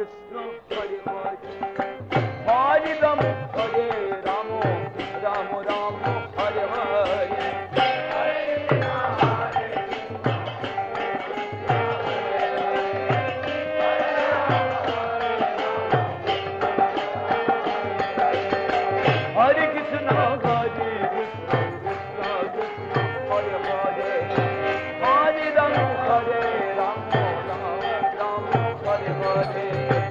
Krishna, Hare Hare, Hare Rama, Hare Rama, Rama Rama, Hare Hare. Hare Krishna, Hare Krishna, Krishna Krishna, Hare Hare, Hare Rama, Hare Rama, Rama Rama, Hare Hare.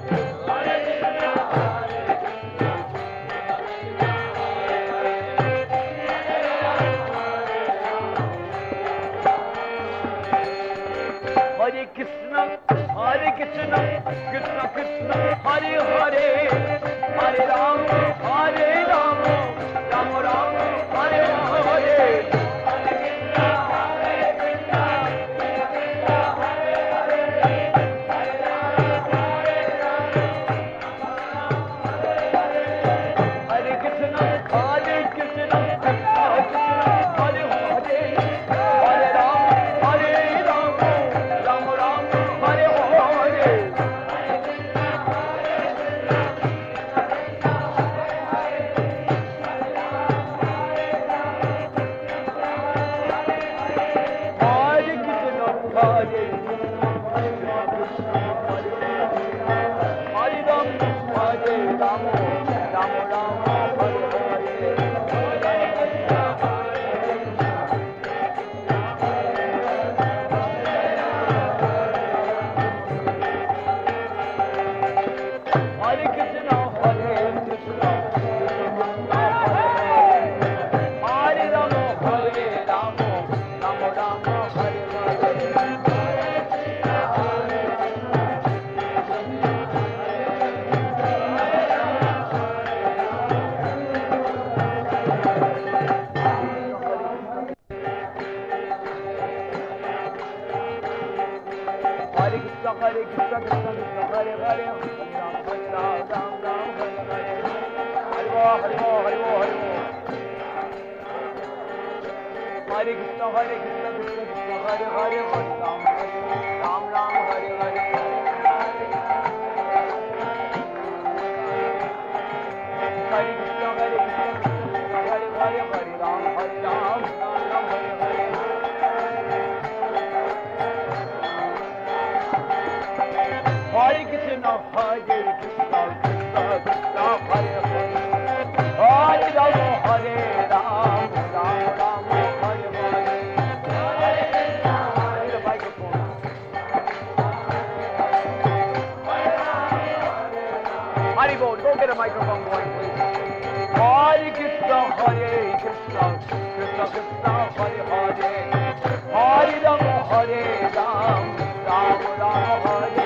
Hare Krishna, Hare Krishna, Krishna Krishna, Hare Hare, Hare Rama, Hare Rama, Rama Rama, Hare Hare. Hare Krishna, Hare Krishna, Krishna Krishna, Hare Hare, Hare Rama, Hare Rama, Rama Rama, Hare Hare. Hare Krishna, Hare Krishna, Krishna Krishna, Hare Rama, Hare Rama, Rama Rama, Hare Hare. Hare Krishna, Hare Krishna, Hare Rama, Hare Rama, Rama Rama, Hare Hare. Hare Krishna, Hare Krishna, Krishna Krishna, Hare Hare, Hare Ram, Hare Ram, Ram Ram, Hare Hare. Hare Bo, Hare Bo, Hare Bo, Hare Bo. Hare Krishna, Hare Krishna, Krishna Krishna, Hare Hare, Hare Ram, Ram Ram, Hare Hare. Hare Krishna, Hare Krishna, Krishna Krishna, Hare Hare, Hare Ram, Ram Ram, Hare Hare. Hare Krishna, Hare Krishna, Krishna Krishna, Hare Hare, Hare Rama, Hare Rama, Rama Rama, Hare Hare. Need a microphone. Haribo, go get a microphone going, please. Hare Krishna, Hare Krishna, Krishna Krishna, Hare Hare, Hare Rama, Hare Rama, Rama Rama, Hare Hare.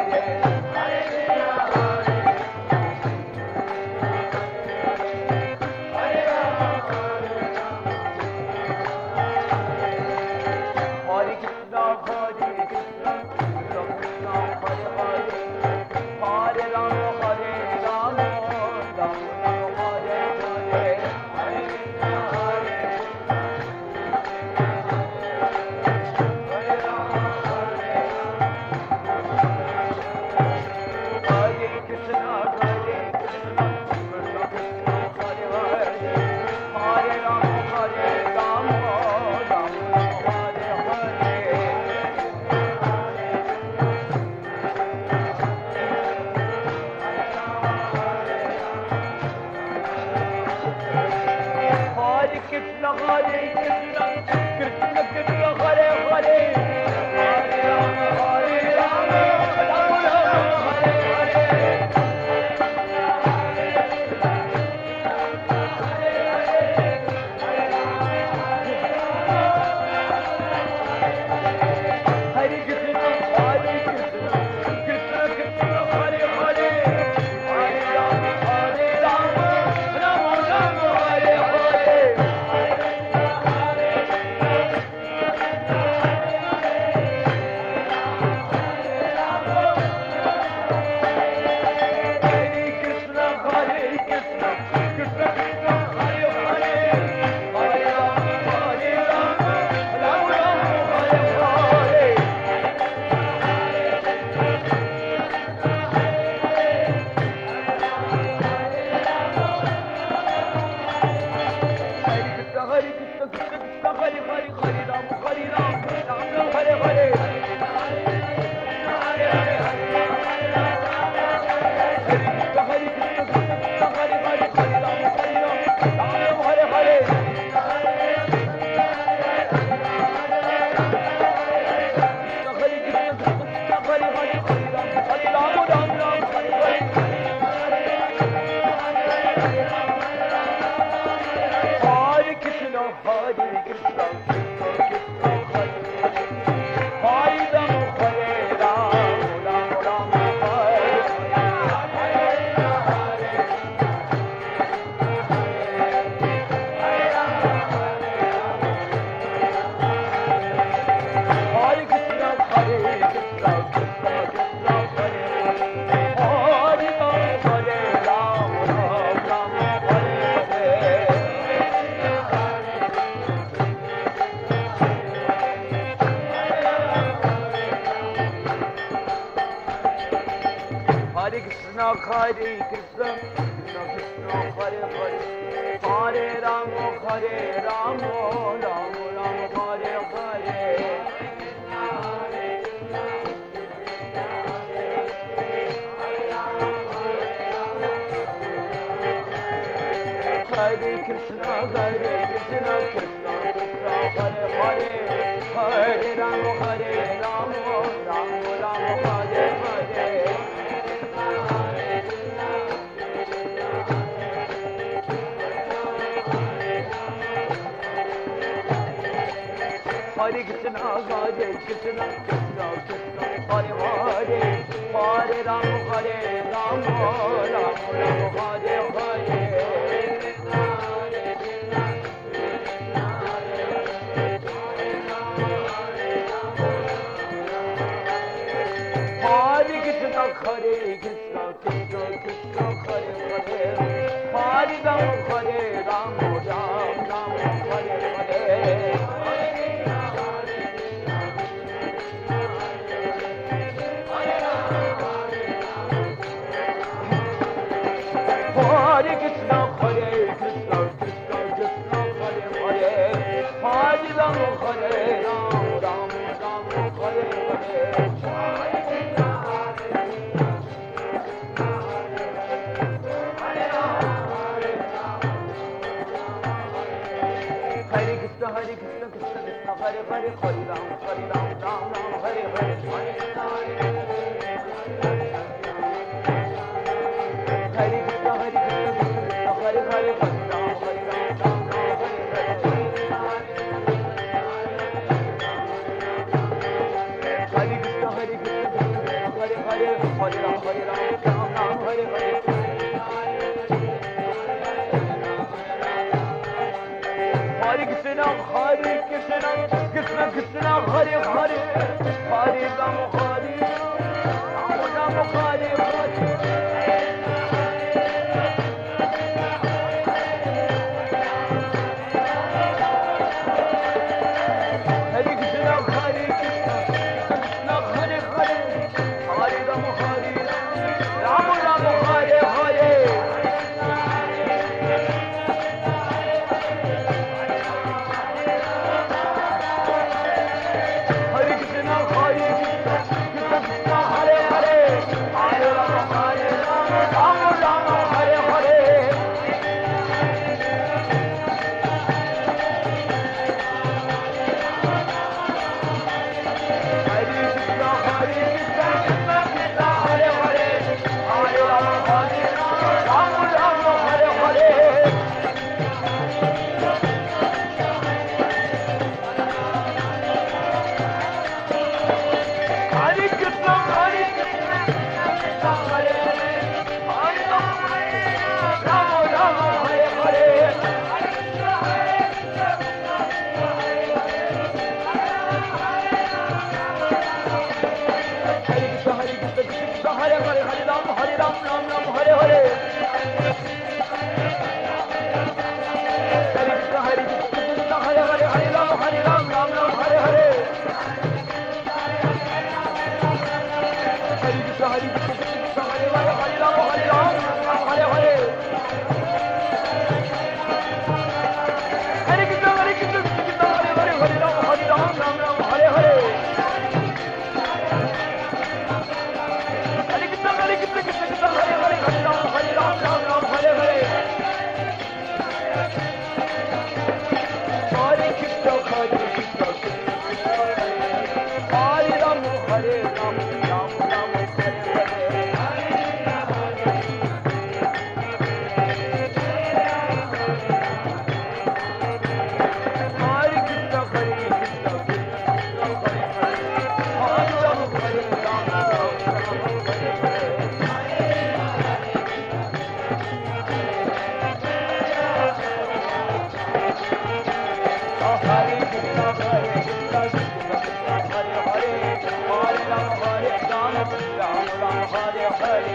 Hare Krishna, Hare Krishna, Krishna Krishna, Hare Hare, Hare Rama, Hare Rama, Rama Rama, Hare Hare. Hare Krishna, Hare Hare Krishna, Krishna Krishna, Hare Hare, Hare Rama, Rama Rama, Hare Hare. Hare Krishna, Krishna Krishna, Hare Hare, Hare Rama, Rama Rama, Hare Hare. Hare Krishna, Krishna Krishna, Hare Hare, Hare Rama, Rama Rama, Hare Hare. Hare Krishna, Krishna Krishna, Hare Hare, Hare Rama, Rama Rama, Hare Hare. Hare Krishna, Krishna Krishna, Hare Hare, Hare Rama, Rama Rama, Hare Hare. Hare Krishna, Krishna Krishna, Hare Hare, Hare Rama, Rama Rama, Hare Hare. Hare Krishna, Krishna Krishna, Hare Hare, Hare Rama, Rama Rama, Hare Hare. Hare Krishna, Hare Hare, Hare Rama, Rama Rama, Hare Hare. Hare Krishna, Krishna Krishna, Hare Hare, Hare Rama, Rama Rama, Hare Hare. Hare Krishna, Krishna Krishna, Hare Hare, Hare Rama, Rama Rama, Hare Hare. Hare Krishna, Krishna Krishna, Hare Hare, Hare Rama, Rama Rama, Hare Hare. Hare Krishna, Krishna Krishna, Hare Hare, Hare Rama, Rama Rama, Hare Hare. Hare Krishna, Hare Krishna, Hare Hare, Hare Rama, Rama Rama, Hare Hare. Hare Krishna, Krishna Hare Hare, Hare Rama, Rama Rama, Hare Hare. Hare Krishna, Krishna Hare Hare, Hare Rama, Rama Rama, Hare Hare. Hare Krishna, Krishna Hare Hare, Hare Rama, Rama, Hare Hare. Hare Krishna, Krishna Hare Hare, Hare Rama, Rama, Hare Hare. Hare Krishna, Krishna Hare Hare, Hare Rama, Rama, Hare Hare. Hare Krishna, Krishna Hare Rama, Rama Rama, Hare Hare. Hare Krishna, Krishna Hare Hare, Hare Rama, Rama Rama, Hare Hare. Hare Krishna, Hare Hare, Hare Rama, Rama Rama, Hare Hare.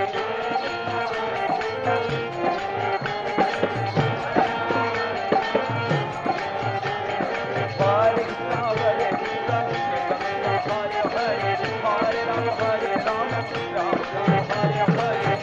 Hare Krishna, Hare Rama, Hare Rama, Hare Hare.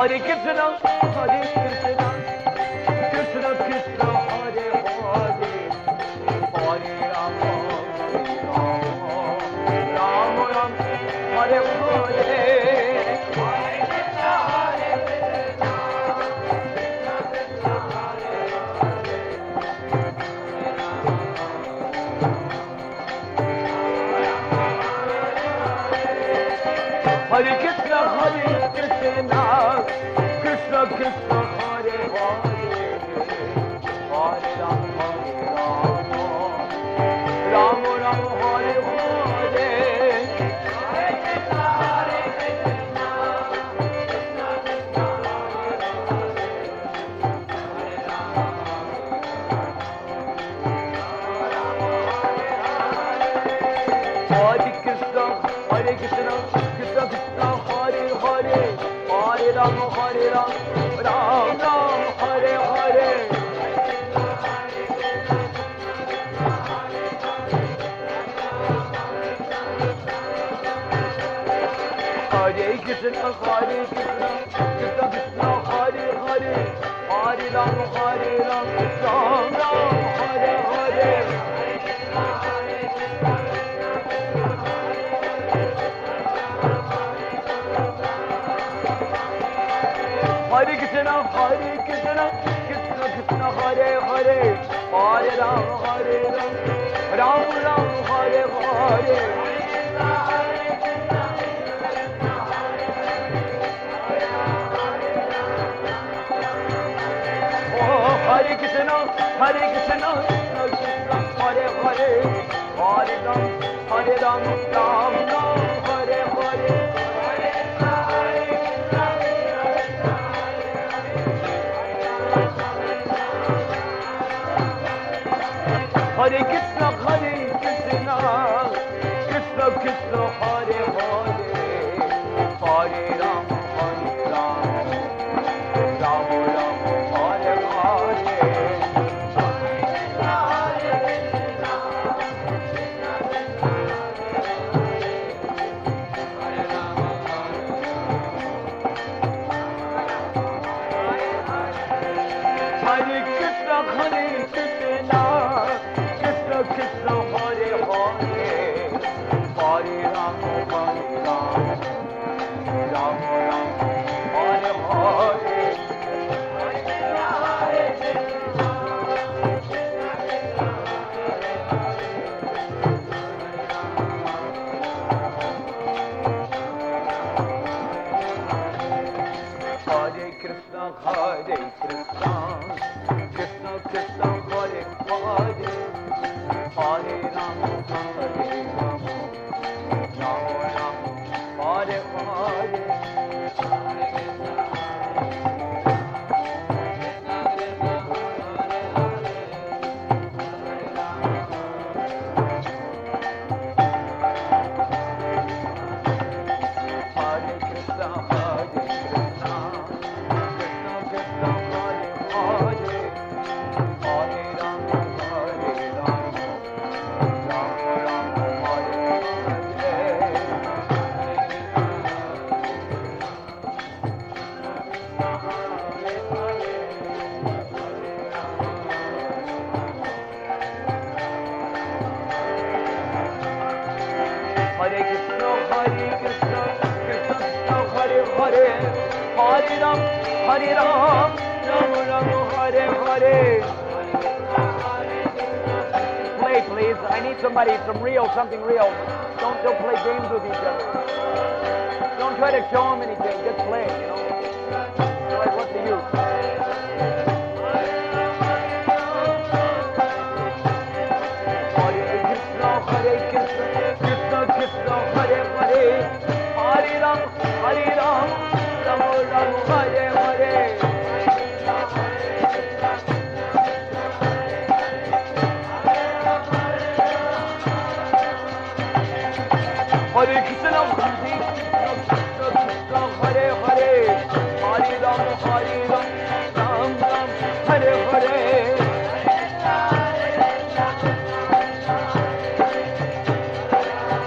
Hare Krishna, Hare Krishna, Krishna Krishna, Hare Hare, Hare Rama, Rama Rama, Hare Hare. Hare Krishna, Krishna Krishna, Hare Hare, Hare Rama, Rama Rama, Hare Hare. Hare Krishna, Hare Krishna, Krishna Krishna, Hare Hare, Hare Rama, Hare Rama, Ram Ram, Hare Hare. Hare Krishna, Hare Krishna, Krishna Krishna, Hare Hare, Hare Rama, Hare Rama, Ram Ram, Hare Hare. Hare Krishna, Krishna Krishna, Hare Hare, Hare Rama, Hare Rama, Ram Ram, Hare Hare. Oh, Hare Krishna, Krishna Krishna, Hare Hare, Hare Rama, Ram Ram, Hare Hare. Hare Krishna, Krishna Krishna, Hare Hare, Hare Rama, Rama Rama, Hare Hare. Hare Krishna, Krishna Krishna, Hare Hare, Hare Rama, Rama Rama, Hare Hare. Hare Krishna, Krishna Krishna, Hare Hare, Hare Rama, Rama Rama, Hare Hare. Hare Krishna, Krishna Krishna, Hare Hare, Hare Rama, Rama Rama, Hare Hare. Hare Krishna, Krishna Krishna, Hare Hare, Hare Ram, Rama Rama, Hare Hare. Play, please. I need somebody, something real. Don't play games with each other. Don't try to show them anything. Just play, you know. Otherwise, what's the use? Hare Krishna, Krishna Krishna, Hare Hare, Hare Ram, Rama Rama, Hare Hare. Hare Krishna, Krishna Hare Hare, Hare Rama, Ram Ram, Hare Hare.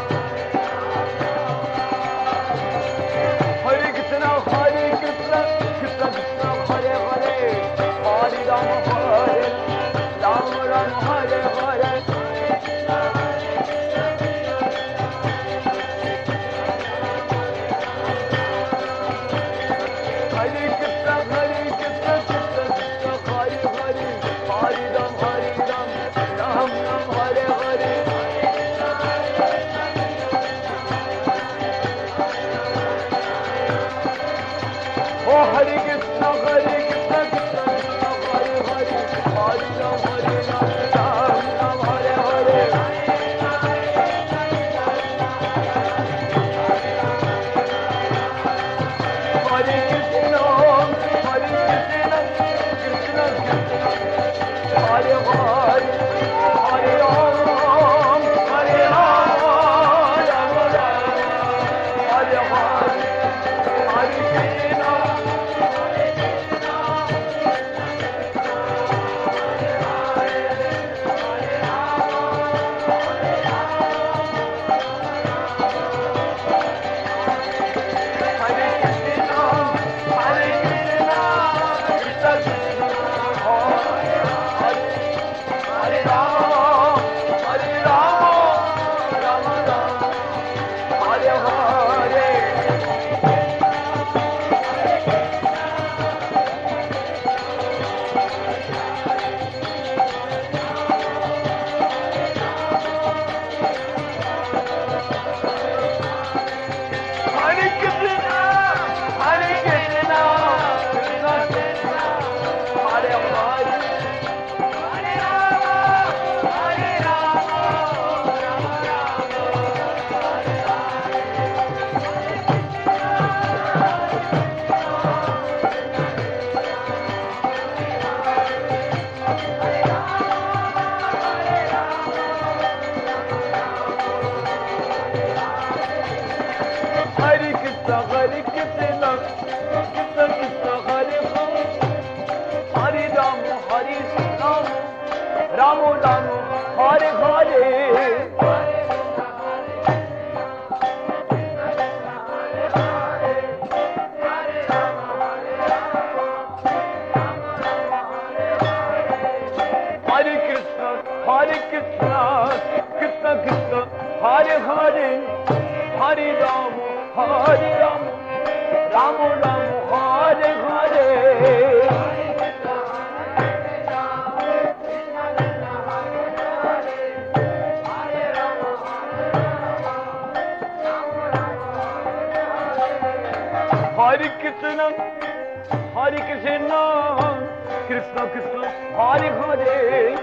Hare Krishna, Hare Krishna, Krishna Krishna, Hare Hare,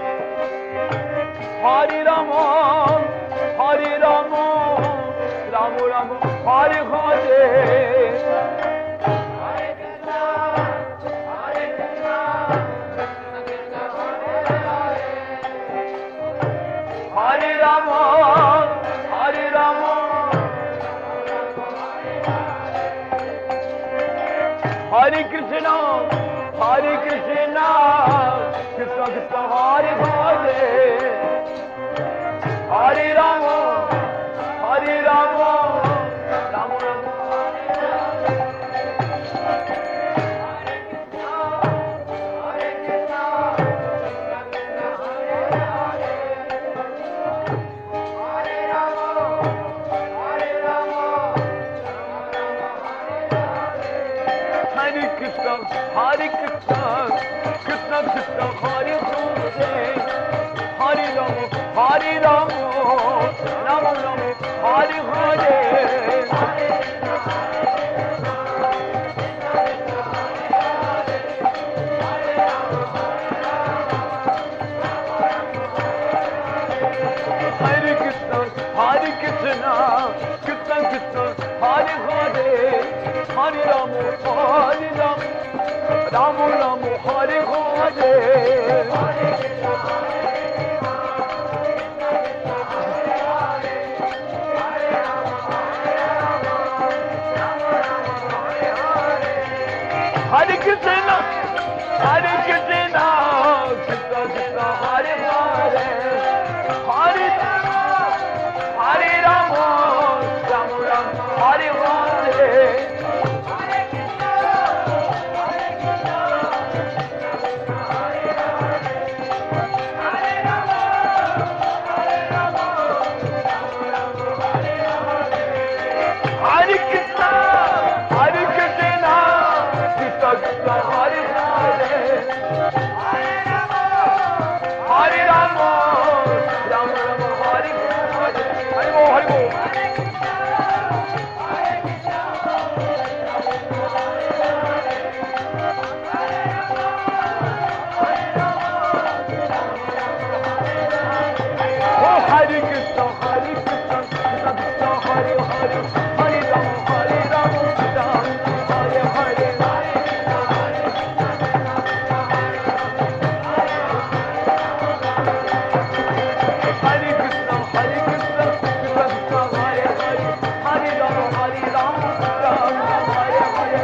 Hare Rama, Hare Rama, Rama Rama, Hare Hare. Hare Rama, Hare Rama, Hare Krishna, Hare Krishna, Krishna Krishna, Hare Hare, Hare Rama, Hare Rama, Rama Rama, Hare Krishna, Hare Krishna, Krishna Krishna, Hare Hare, Hare Rama, Hare Rama, Rama Rama, Hare Hare. Hare Krishna, Hare Krishna, Krishna Krishna, Hare Hare, Hare Rama, Hare Rama, Rama Rama, Hare Hare. Hare Krishna, Hare Krishna, Krishna Krishna, Hare Hare, Hare Rama, Hare Rama, Rama Rama, Hare Hare. Hare Krishna, Hare Krishna, Krishna Krishna, Hare Hare, Hare Rama, Rama Rama, Hare Hare. Hare Bo, Hare Bo. Oh, Hare Krishna, Hare Krishna, Krishna Krishna, Hare Hare, Hare Rama, Hare Rama, Rama Hare Hare. Hare Krishna, Hare Krishna, Krishna Krishna, Hare Hare, Hare Rama, Hare Rama, Rama Hare Hare.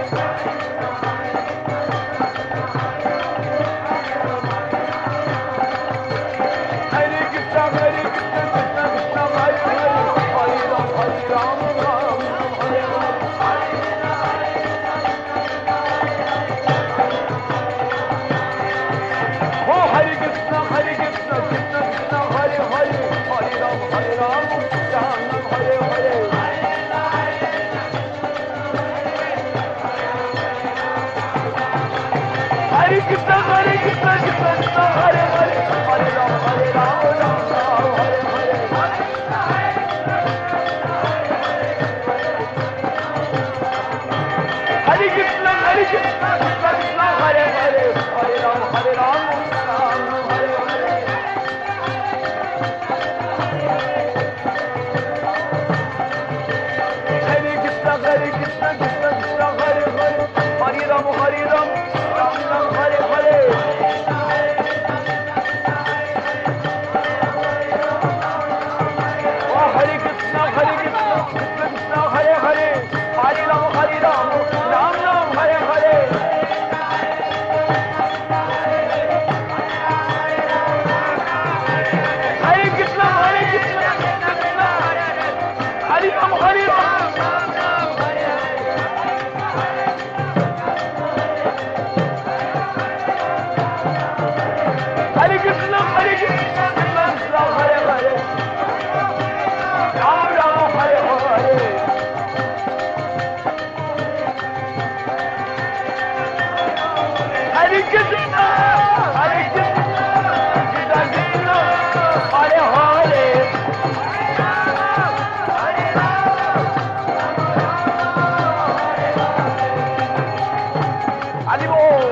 Hare Krishna, Hare Krishna, Krishna Krishna, Hare Hare, Hare Rama, Hare Rama, Rama Hare Hare. Oh, Hare Krishna, Hare Krishna, Krishna Krishna, Hare Hare, Hare Rama, Hare Rama, Rama Hare Hare. Hare Krishna, Hare Krishna, Krishna Krishna, Hare Hare, Hare Rama, Hare Rama, Rama Hare Hare. Hare Krishna, Hare Krishna, Krishna Krishna, Hare Hare, Hare Rama, Hare Rama, Rama Hare Hare. Hare Krishna, Hare Krishna, Krishna Krishna, Hare Hare, Hare Rama, Hare Rama, Rama Hare Hare. Oh, Hare Krishna, Hare Krishna, Krishna Krishna, Hare Hare, Hare Rama, Hare Rama, Rama Hare Hare. Hare Krishna, Hare Krishna, Krishna Krishna, Hare Rama, Hare Rama. Hare Krishna, Hare Krishna, Krishna Krishna, Hare Hare, Rama Rama, Hare Hare. Hare Krishna, Hare Krishna, Krishna Krishna, Hare Hare. Hare Bol.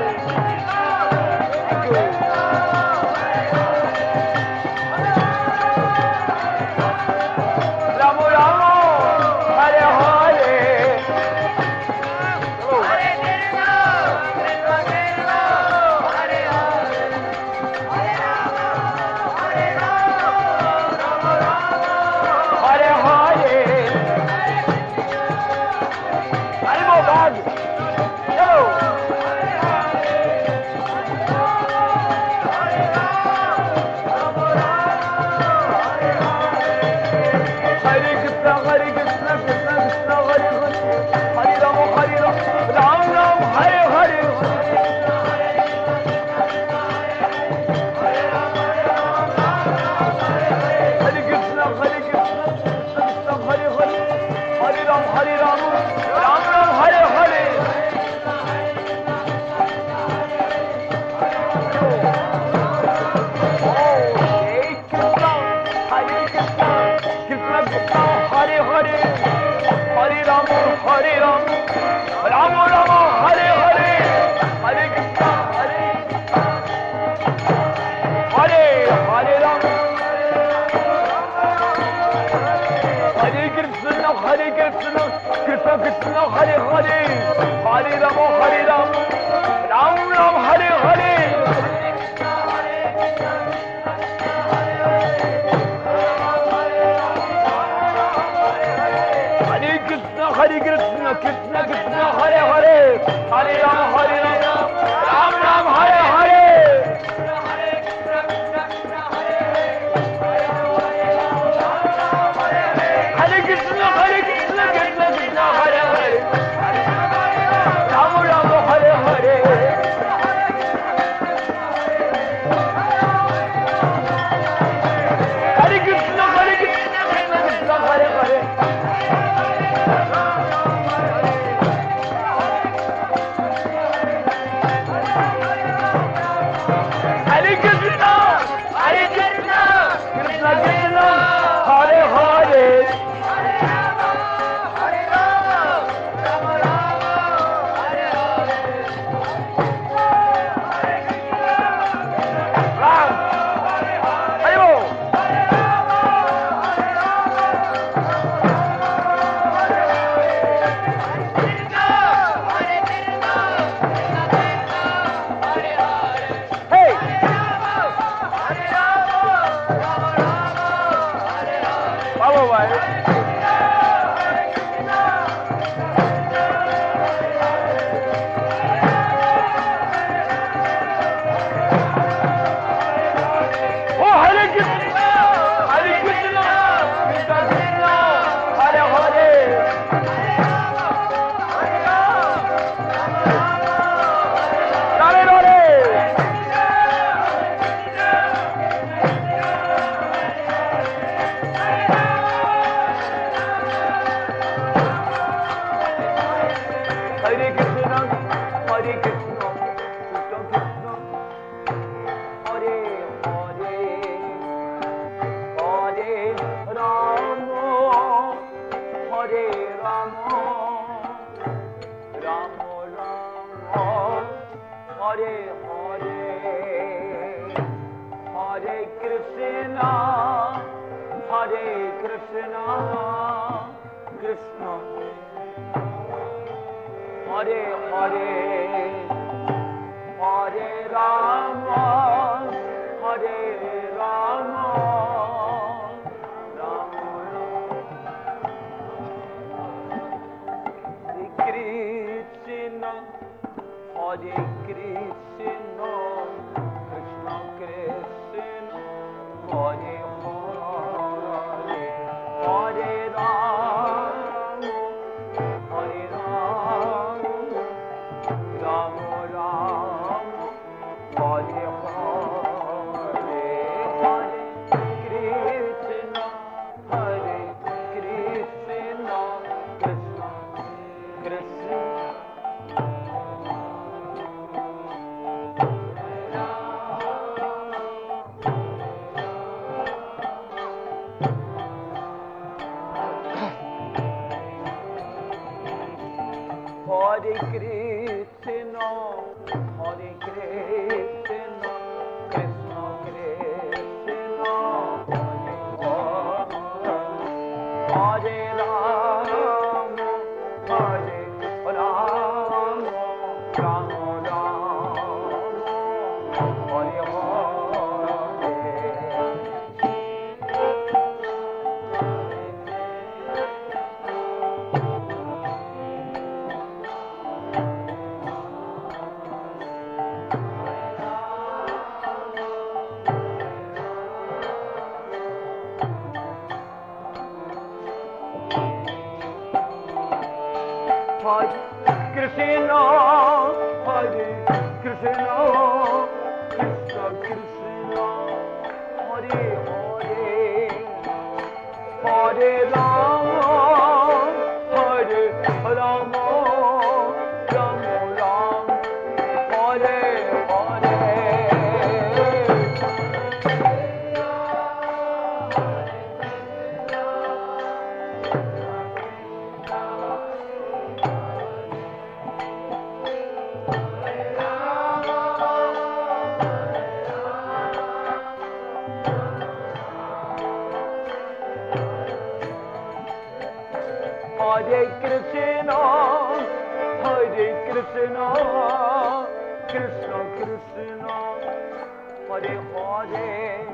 Krishna, Krishna Krishna, Hare Hare,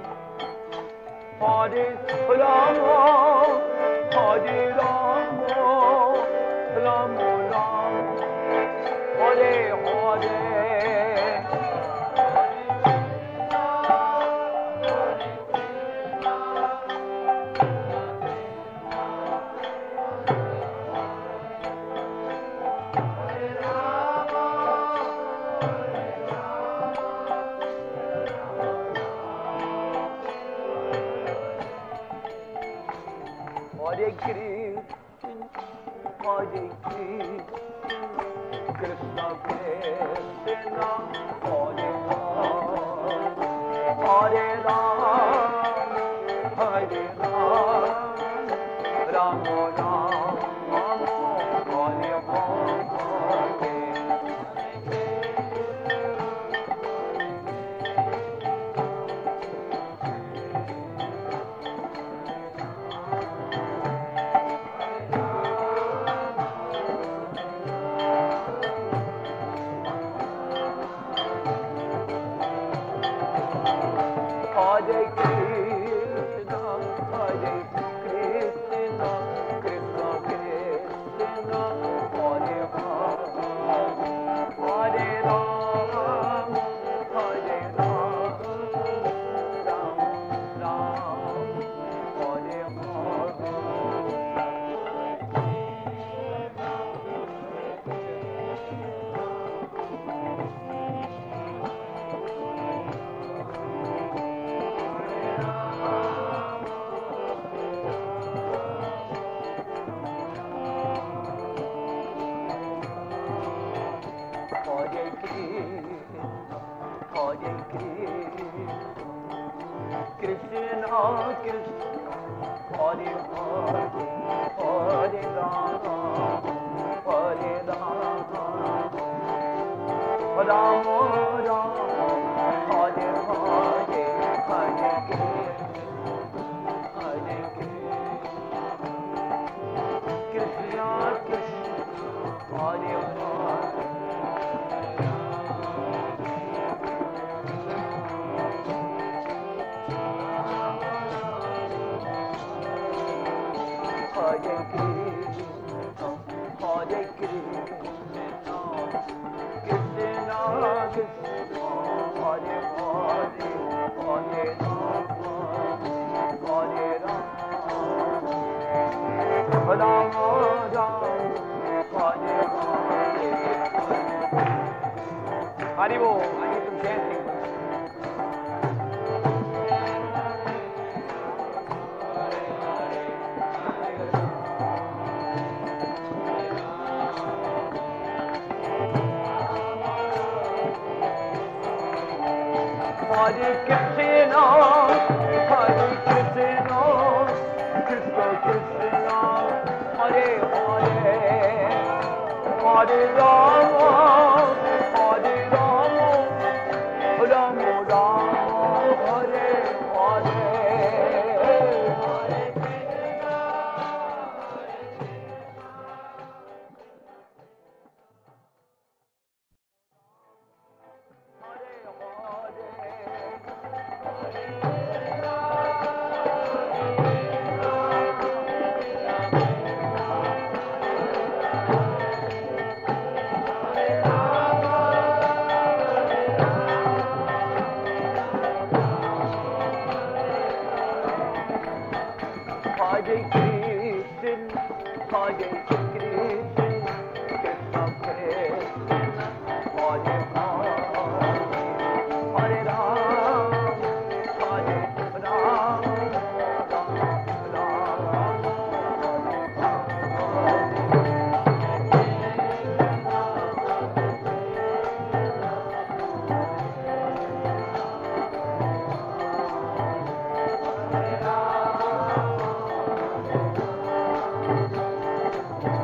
Hare Rama, Hare Rama, Rama Rama, Hare Hare. Hare Krishna, Hare Krishna, Krishna Krishna, Hare Hare, Hare Rama, Hare Rama, Rama Rama, Hare Hare Krishna, Hare Krishna, Krishna Krishna, Hare Hare, Hare Rama, Hare Rama, Rama Rama, Hare Hare Krishna, Hare Krishna, Krishna Krishna, Hare Hare, Hare Rama, Hare Rama, Rama Rama, Hare Hare, Hare Krishna, Hare Krishna, Krishna Krishna, Hare Hare. Hare Krishna, Hare Krishna, Krishna Krishna, Hare Hare, Hare Rama, Hare Rama, Rama Rama, Hare Hare. Haribo, I need some chanting. Hare Krishna, Hare Krishna, Krishna Krishna, Hare Hare, Hare Rama, Hare Rama, Rama Rama, Hare Hare. Hare Krishna, Hare Krishna, Krishna Krishna, Hare Hare, Hare Rama, Hare Rama, Rama Rama,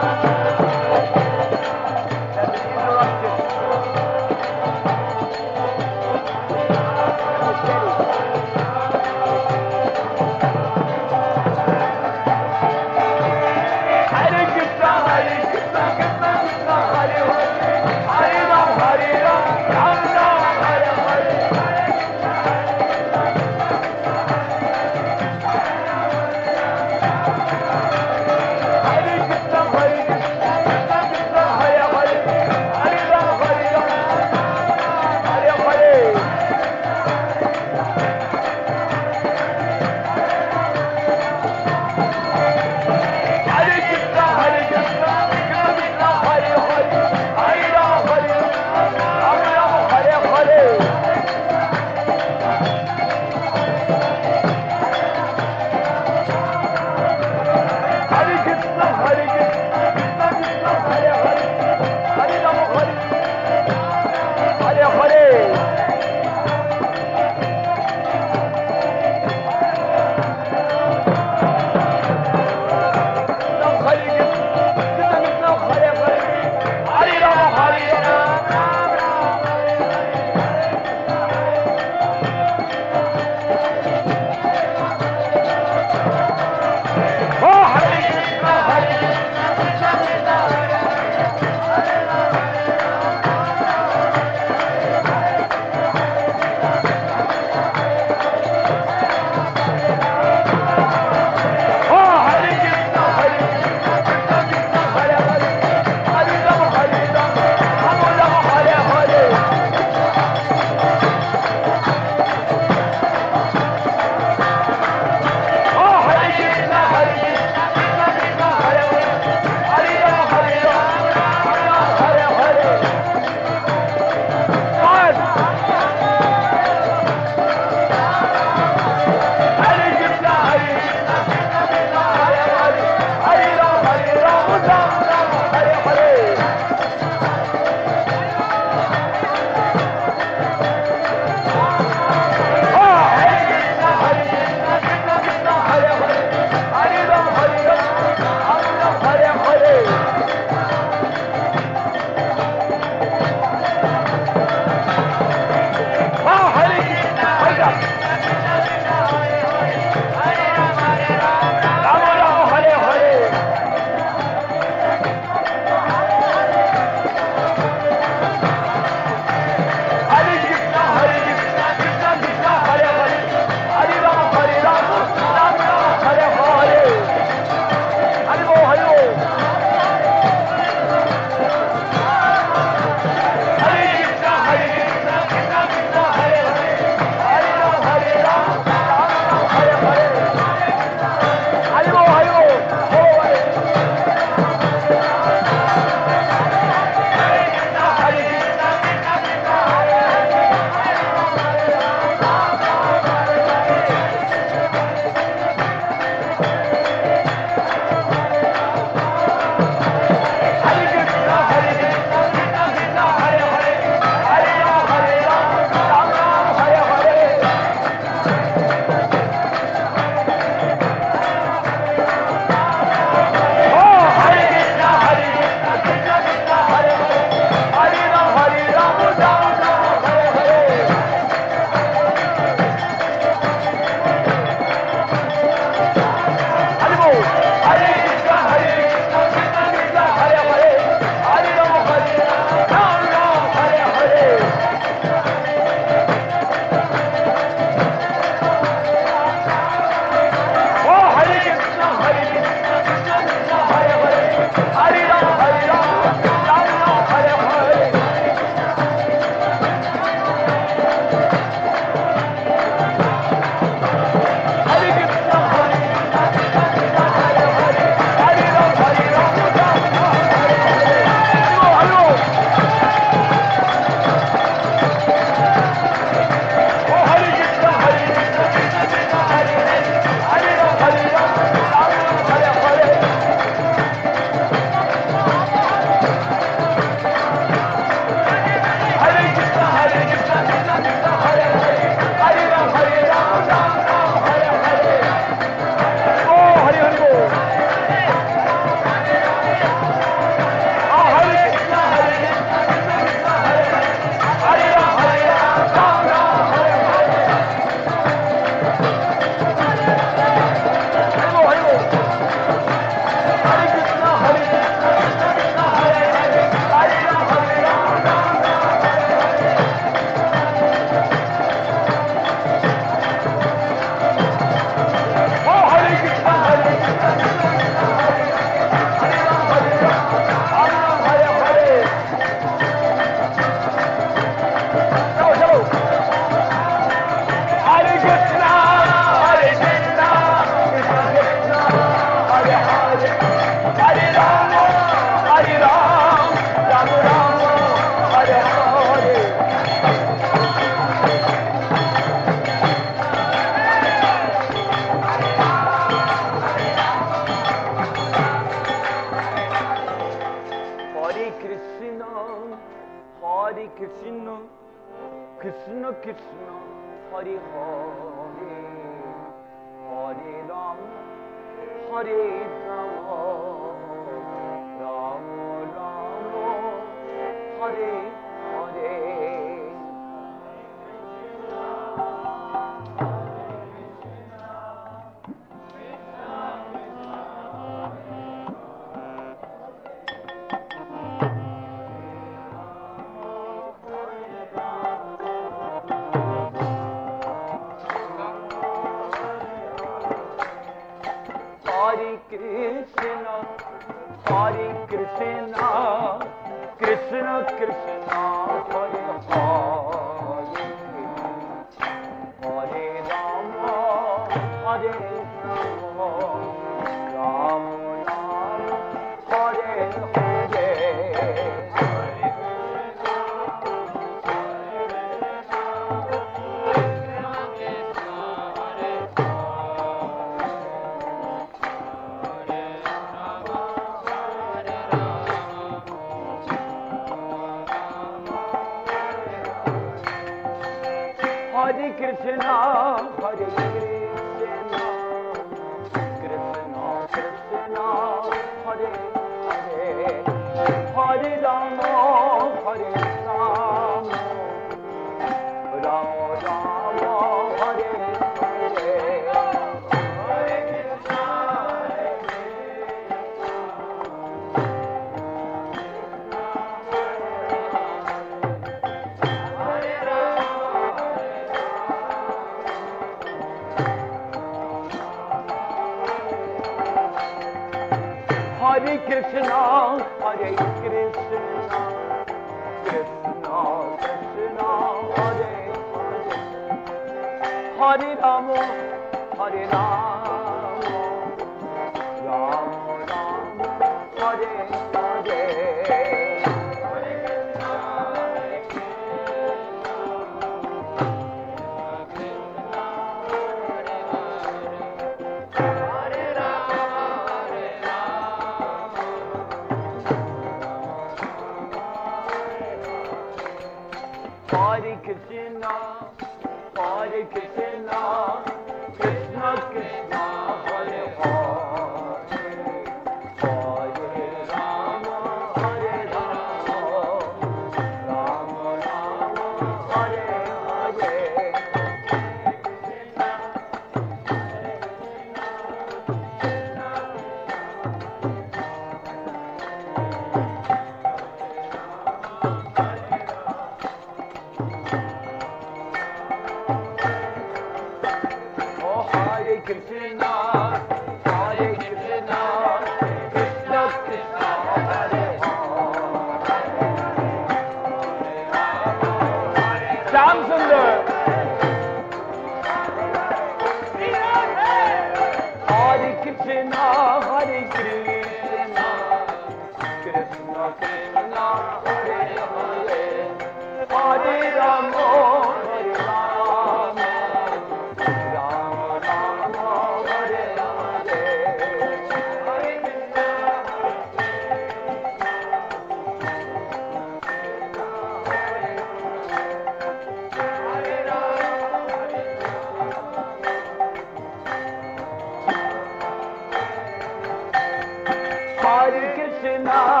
Krishna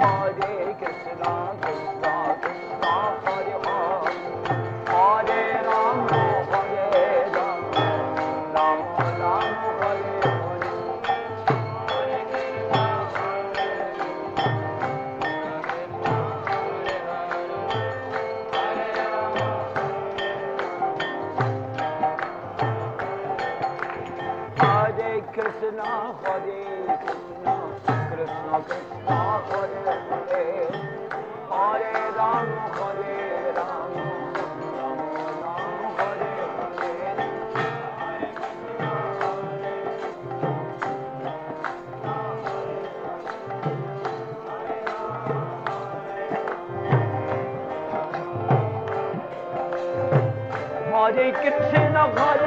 Hare Krishna,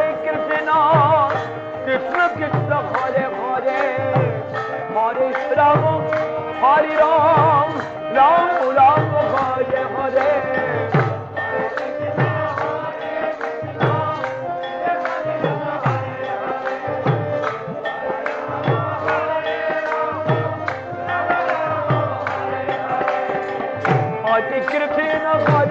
Krishna Krishna, Hare Hare, Hare Rama, Hare Ram, Ram Ram, Hare Hare. Hare Krishna,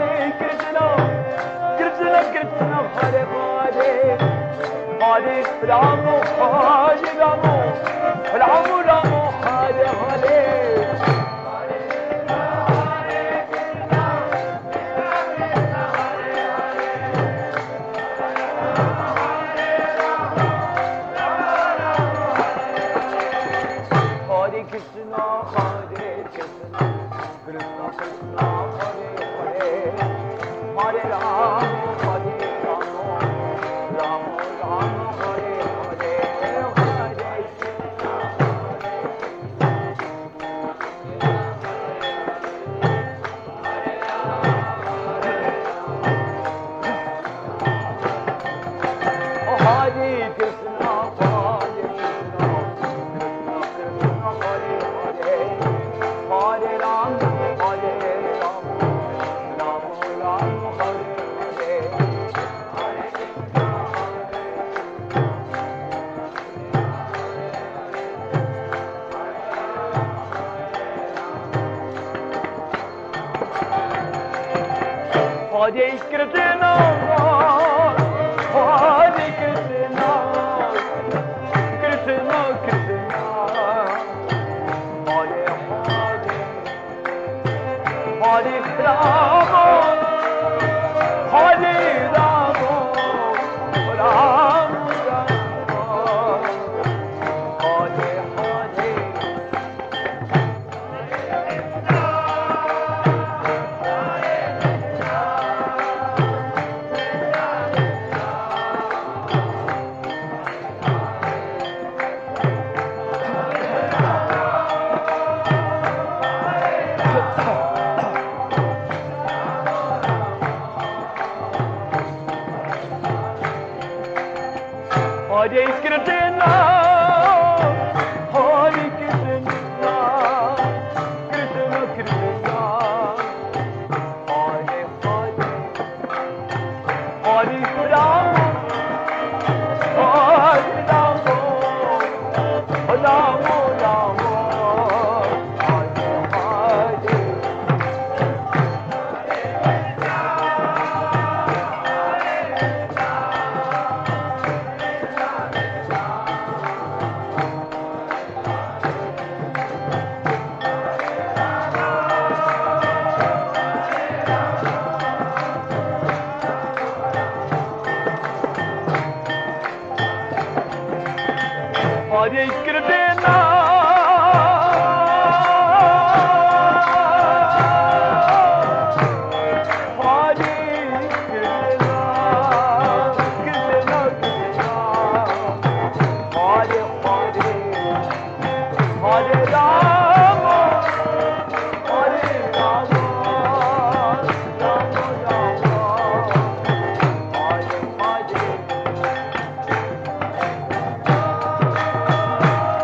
Krishna Krishna, Hare Hare, Hare Rama, Hare Rama, Ram Ram, Hare Hare. Hare Krishna, Krishna Krishna, Hare Hare, Hare Ram, Ram Ram, Hare Hare, Hare Krishna, Hare Ram, Hare Ram, Ram Ram, Hare Hare. Hare Krishna, Hare Krishna, Krishna Krishna, Hare Hare, Hare Rama, Hare Rama, Ram Ram, Hare Hare. Hare Krishna, Hare Krishna, Krishna Krishna, Hare Hare, Hare Rama, Hare Rama, Rama Rama, Hare Hare. Hare Krishna, Hare Krishna, Krishna Krishna, Hare Hare, Hare Rama, Hare Rama, Rama Rama, Hare Hare.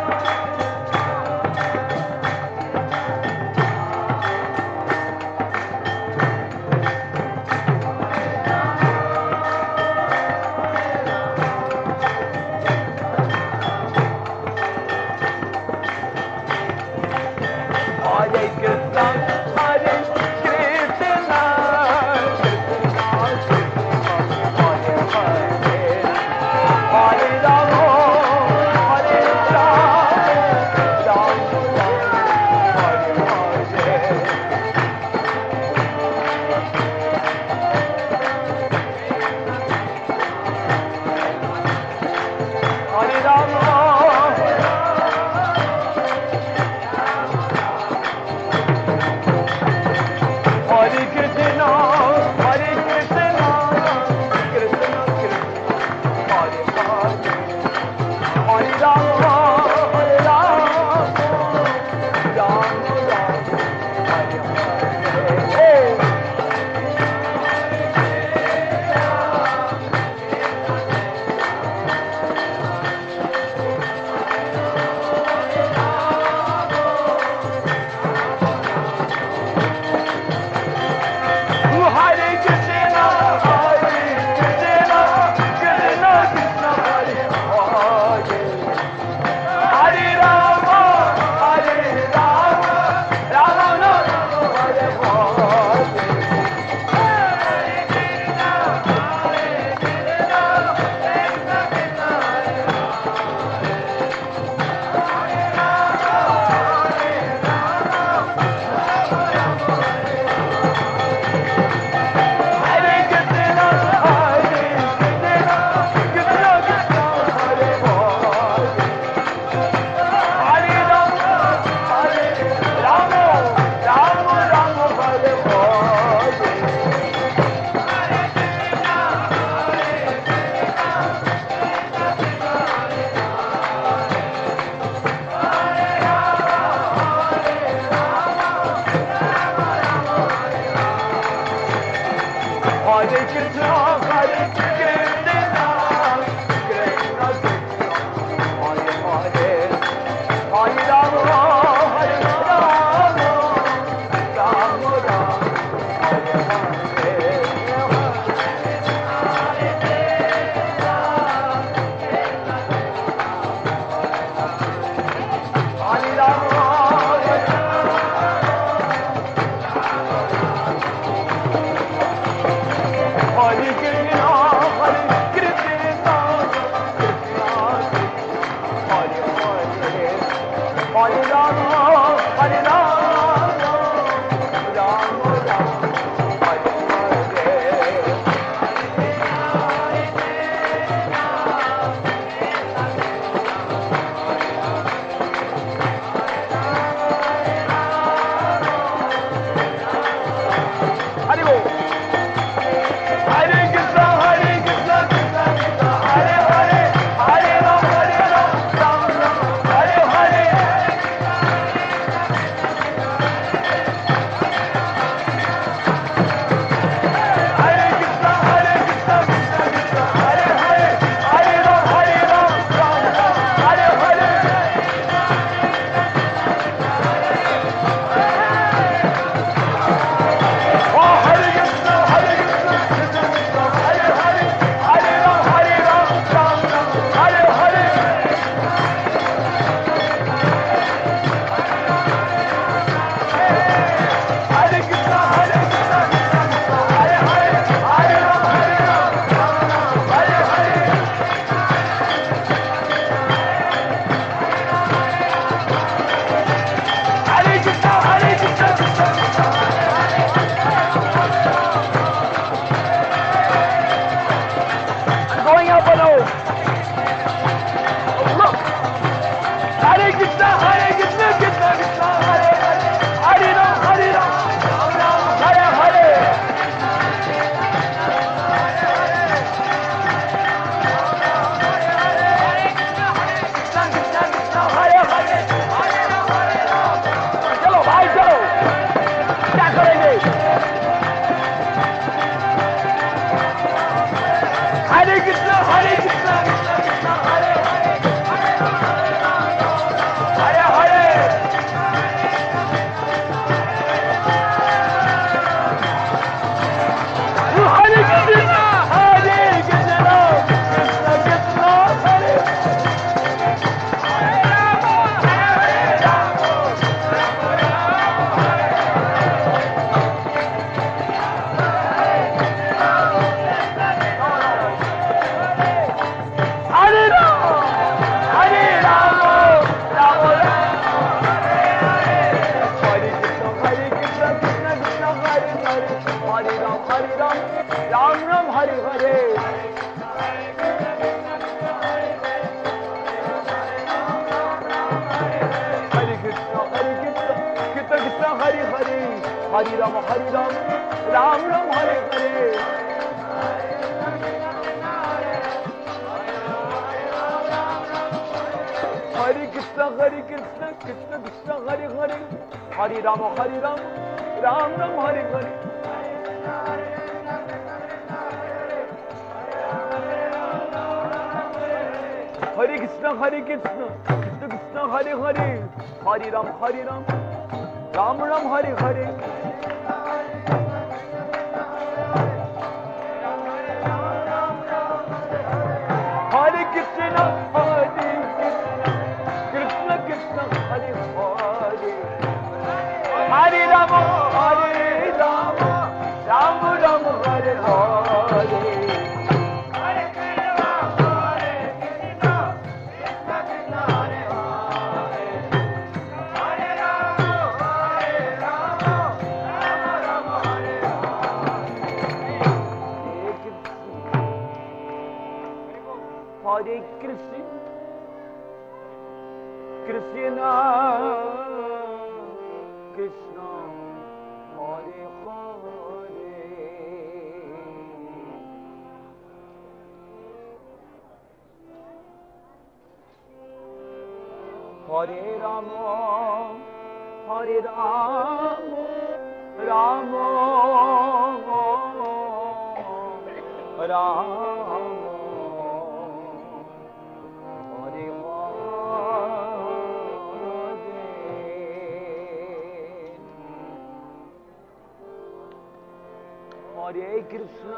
Hare Krishna.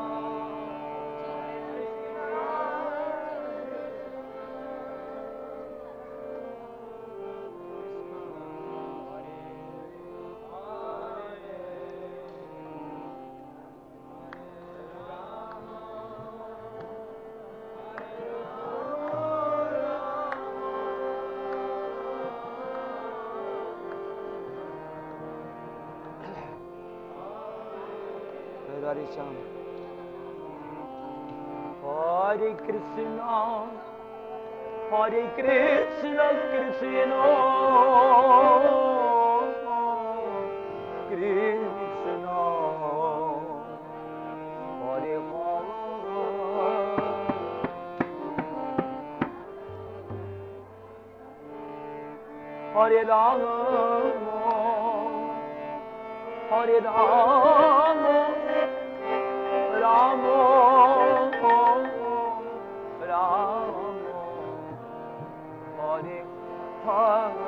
Hare Krishna, Hare Krishna, Krishna Krishna, Hare Hare Rama, Hare Rama, Rama Rama, Hare Hare.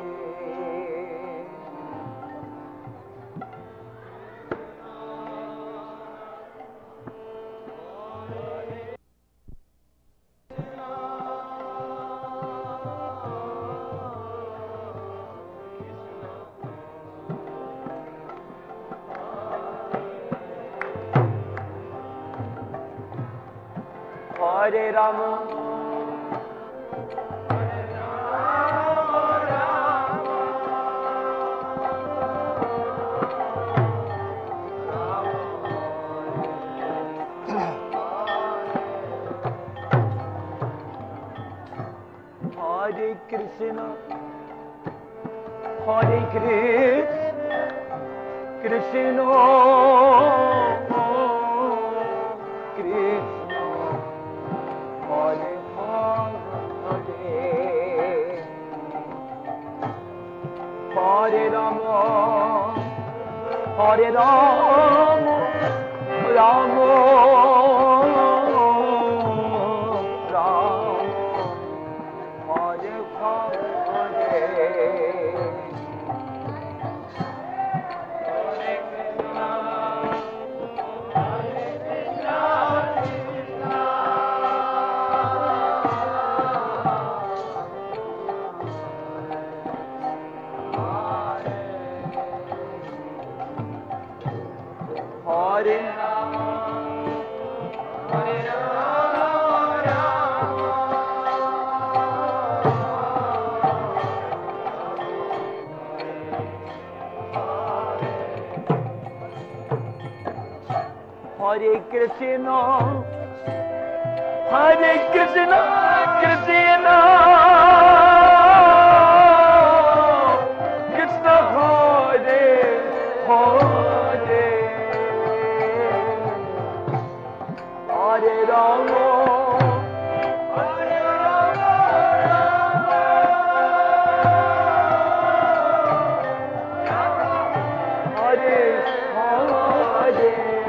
Hare Rama, Hare Krishna, Hare Krishna, Krishna Krishna, Hare Hare, Hare Rama, Hare Rama, Rama Rama, Hare Hare Krishna, Hare Krishna, Krishna Krishna Hare Hare, Hare Rama, Hare Rama, Hare Hare.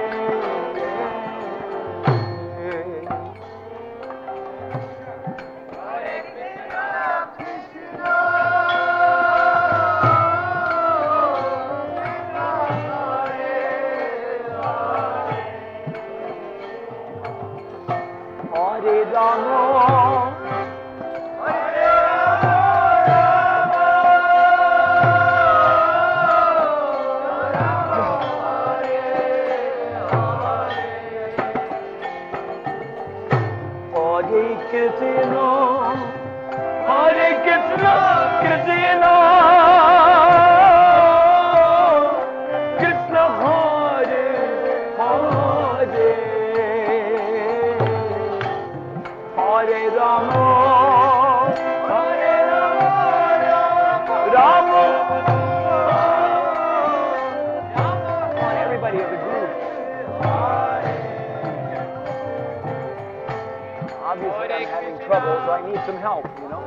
Obviously, I'm having trouble, so I need some help, you know?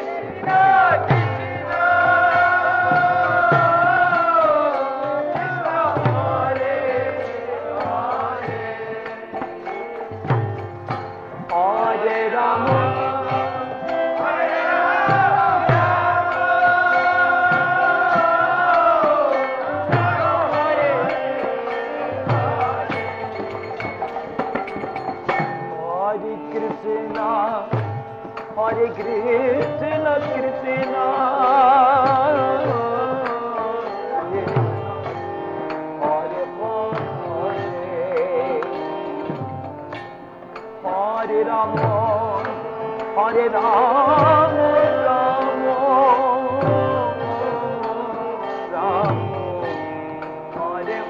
Hare Rama, Hare Krishna Krishna Hare Hare Rama Hare Rama Rama Hare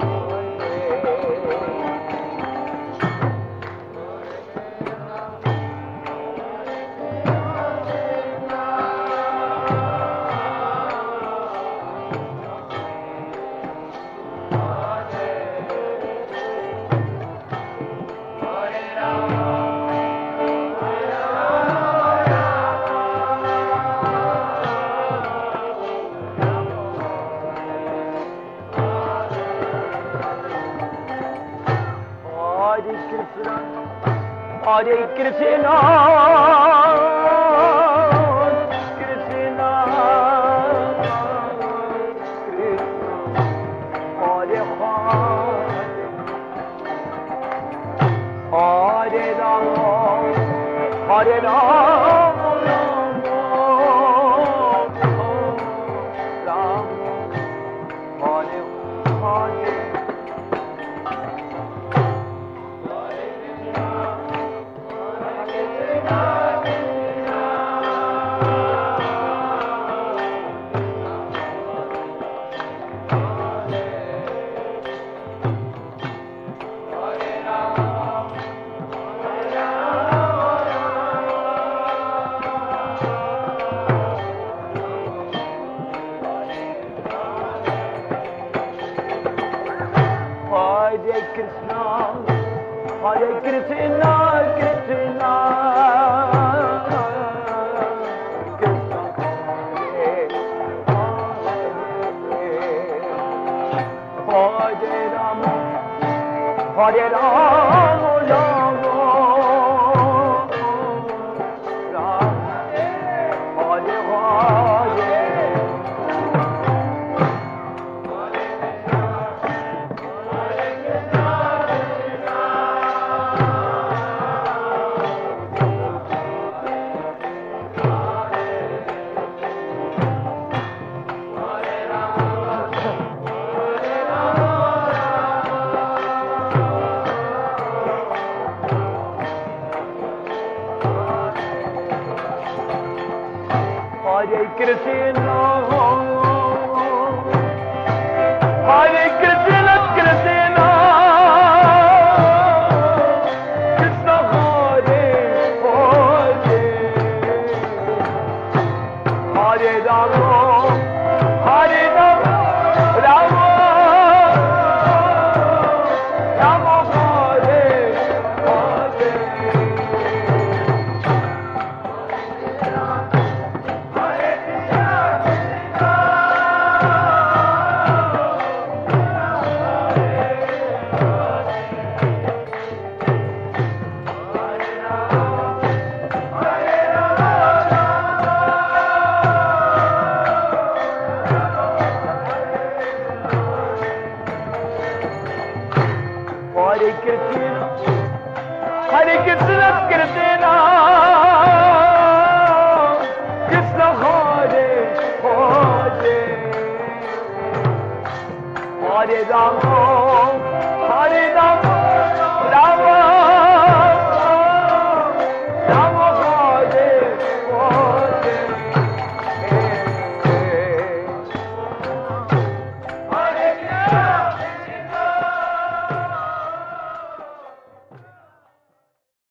Hare Krishna, Krishna, Krishna, Hare Hare Rama, Hare Rama, Hare Hare. Hare Krishna, Krishna, Krishna, Hare Rama, Hare Rama, Rama, Rama, Hare Hare. Hare Krishna, Hare Krishna, Krishna, Krishna Hare Hare, Hare Rama, Hare Rama, Rama, Rama Hare Hare. Hare Krishna, Hare Krishna, Krishna, Krishna Hare Hare, Hare Rama,